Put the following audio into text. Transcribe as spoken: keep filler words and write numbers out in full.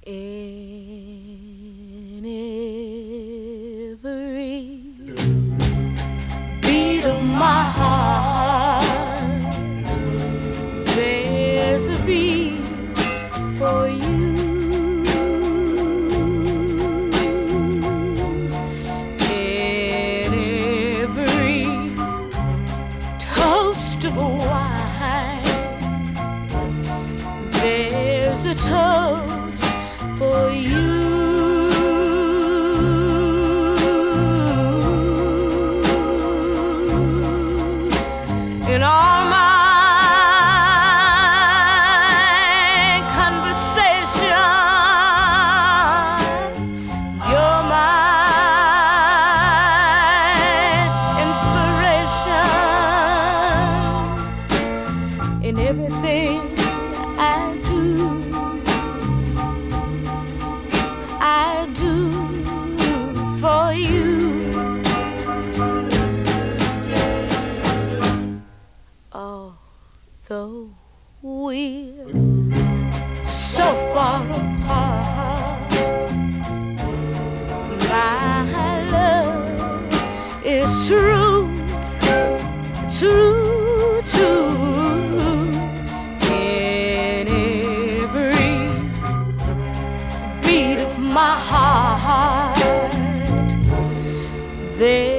In every beat of my heart, there's a beat for you. In every toast of wine, there's a toast for you. In all my conversation, you're my inspiration. In everything I do, I do for you. Although we're so far apart, my love is true, true, true. In every beat of my heart, there